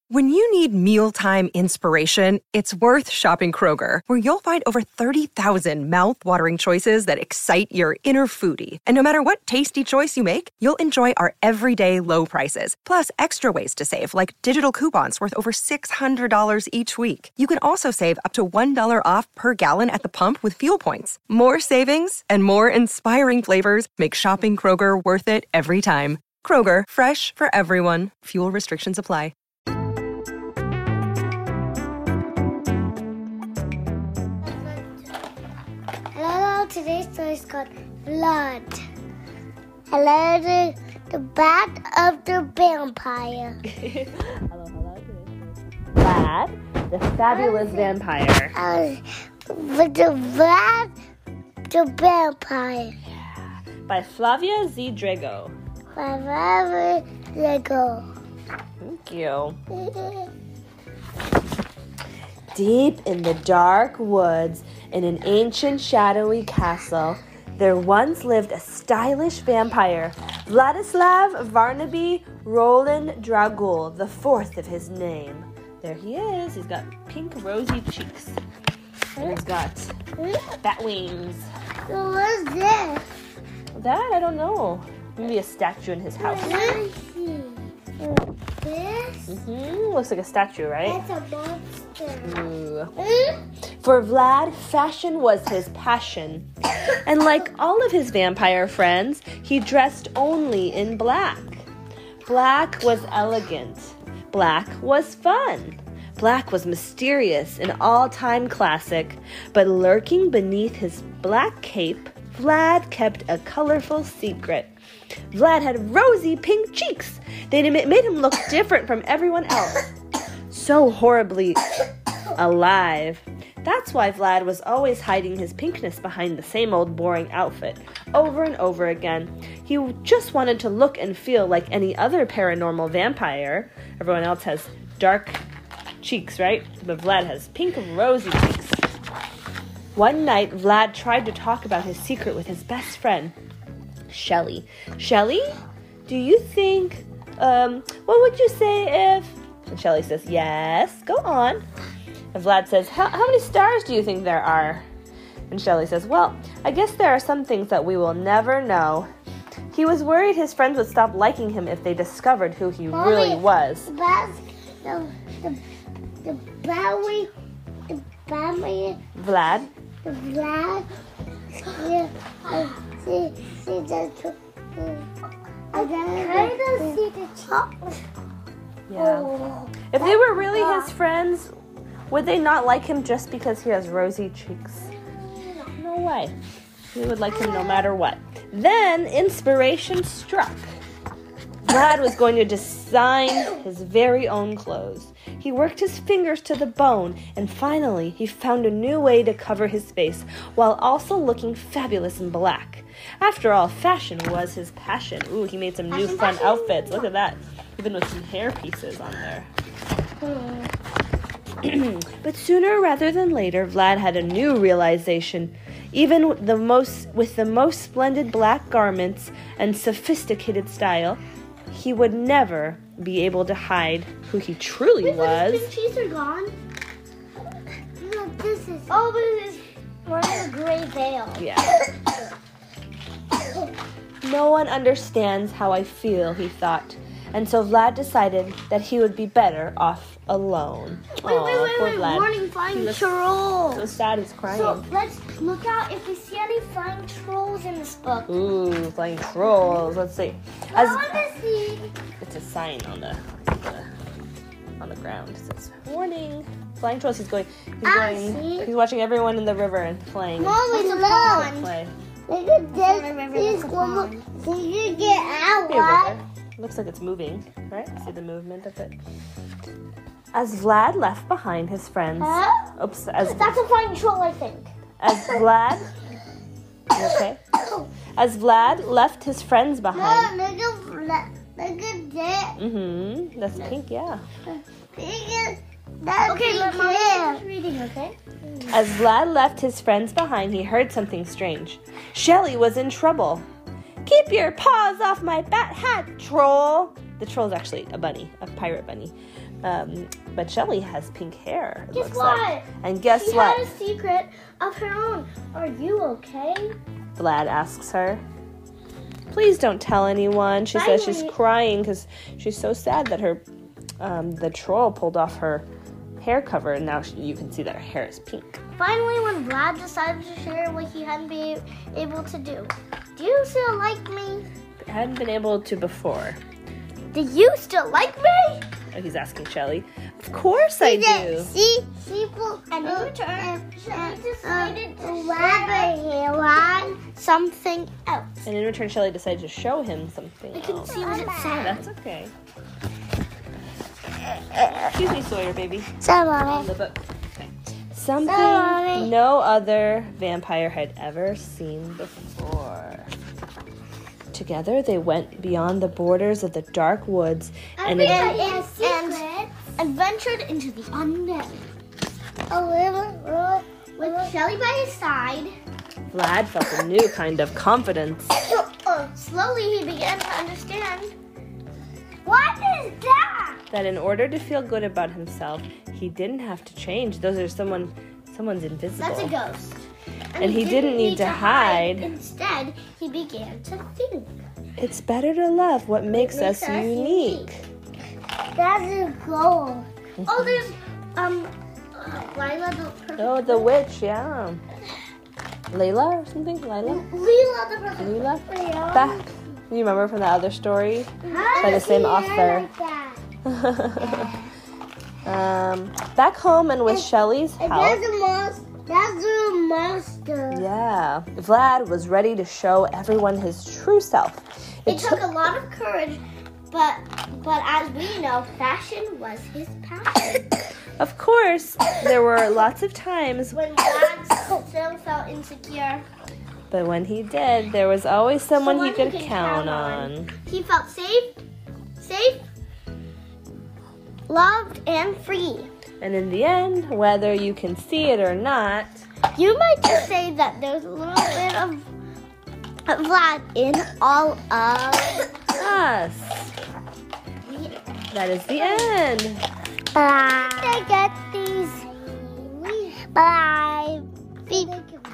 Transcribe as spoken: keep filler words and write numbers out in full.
When you need mealtime inspiration, it's worth shopping Kroger, where you'll find over thirty thousand mouth-watering choices that excite your inner foodie. And no matter what tasty choice you make, you'll enjoy our everyday low prices, plus extra ways to save, like digital coupons worth over six hundred dollars each week. You can also save up to one dollar off per gallon at the pump with fuel points. More savings and more inspiring flavors make shopping Kroger worth it every time. Kroger, fresh for everyone. Fuel restrictions apply. Hello, today's story is called Blood. Hello, the, the bat of the vampire. hello, hello. Vlad, the fabulous vampire. Uh, with the bat, the vampire. Yeah. By Flavia Z. Drago. Forever Lego. Thank you. Deep in the dark woods, in an ancient shadowy castle, there once lived a stylish vampire, Vladislav Varnaby Roland Dragul, the fourth of his name. There he is. He's got pink rosy cheeks. And he's got bat wings. So what's this? That, I don't know. Maybe a statue in his house. Let me see. This? Mm-hmm. Looks like a statue, right? That's a monster. Ooh. Mm? For Vlad, fashion was his passion. And like all of his vampire friends, he dressed only in black. Black was elegant. Black was fun. Black was mysterious, an all-time classic. But lurking beneath his black cape, Vlad kept a colorful secret. Vlad had rosy pink cheeks. They made him look different from everyone else. So horribly alive. That's why Vlad was always hiding his pinkness behind the same old boring outfit, over and over again. He just wanted to look and feel like any other paranormal vampire. Everyone else has dark cheeks, right? But Vlad has pink rosy cheeks. One night, Vlad tried to talk about his secret with his best friend, Shelly. Shelly, do you think, um, what would you say if... And Shelly says, yes, go on. And Vlad says, how, how many stars do you think there are? And Shelly says, well, I guess there are some things that we will never know. He was worried his friends would stop liking him if they discovered who he Mommy, really was. The bas- the the the Bowie, the Bowie, Vlad? the Vlad. Yeah, I see, see the. I kind of see the top. Yeah. Oh, If they were really his friends, would they not like him just because he has rosy cheeks? No way. He would like him no matter what. Then inspiration struck. Vlad was going to design his very own clothes. He worked his fingers to the bone, and finally he found a new way to cover his face while also looking fabulous in black. After all, fashion was his passion. Ooh, he made some new fun outfits. Look at that. Even with some hair pieces on there. But sooner rather than later, Vlad had a new realization. Even with the most, with the most splendid black garments and sophisticated style, he would never be able to hide who he truly Wait, was. the cheese are gone. No, this is. Oh, but it is wearing a gray veil. Yeah. No one understands how I feel, he thought. And so Vlad decided that he would be better off alone. Wait, Aw, wait, wait, poor wait. Vlad. Warning, He flying looks trolls. So sad, he's crying. So let's look out if we see any flying trolls in this book. Ooh, flying trolls. Let's see. I As, want to see. it's a sign on the, the on the ground. It says warning. Flying trolls. He's going. He's I going. see. He's watching everyone in the river and playing. Mommy, look. Play. Look at this. This one. So you get out, Hey, right? river. Looks like it's moving, right? See the movement of it. As Vlad left behind his friends. Huh? Oops. As That's a flying troll, I think. as Vlad. You okay? As Vlad left his friends No, behind. look at, look at that. Mm-hmm. That's pink, yeah. Look at that. Okay, but Mom's reading, okay? As Vlad left his friends behind, he heard something strange. Shelly was in trouble. Keep your paws off my bat hat, troll. The troll's actually a bunny, a pirate bunny. Um, but Shelly has pink hair. It Guess looks what? Like. And guess she what? She had a secret of her own. Are you okay? Vlad asks her. Please don't tell anyone. She says she's crying because she's so sad that her um, the troll pulled off her hair cover, and now she, you can see that her hair is pink. Finally, when Vlad decided to share what he hadn't been able to do. Do you still like me? I hadn't been able to before. Do you still like me? Oh, he's asking Shelly. Of course I do. See, people, and in return, Shelly decided to share something else. And in return, Shelly decided to show him something You can else. see what it said. That's okay. Excuse me, Sawyer, baby. So, On Mommy. the book. Okay. Something Sorry. no other vampire had ever seen before. Together, they went beyond the borders of the dark woods and, And, ad- and, and, and ventured into the unknown. A little, with Shelly by his side. Vlad felt a new kind of confidence. Slowly, he began to understand. What is that? That in order to feel good about himself, he didn't have to change. Those are someone, someone's invisible. That's a ghost. And he didn't need to hide. Instead, he began to think. It's better to love what makes, makes us, us unique. unique. That's a goal. Oh, there's um, Lila the perfect. Oh, the witch, yeah. Layla or something? Lila? Lila the perfect. Lila? Lila. Back. You remember from the other story? How By the does same he author. like that? um, back home and with Shelly's That's help. a monster. That's a monster. Yeah. Vlad was ready to show everyone his true self. It took a lot of courage, but but as we know, fashion was his passion. Of course, there were lots of times, When Vlad still felt insecure, but when he did, there was always someone, Someone he could he could count, count on. on. he felt safe, safe, loved, and free. And in the end, whether you can see it or not, You might just say that there's a little bit of Vlad in all of us. That is the end. Bye. I get these. Bye.